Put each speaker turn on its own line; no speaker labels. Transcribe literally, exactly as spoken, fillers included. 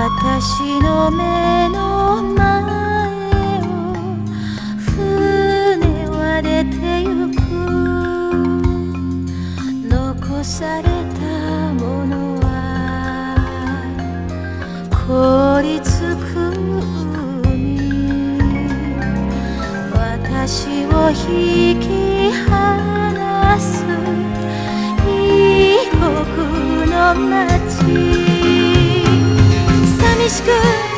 私の目の前を船は出てゆく。残されたものは凍りつく海。私を引き離す異国の街。寂しく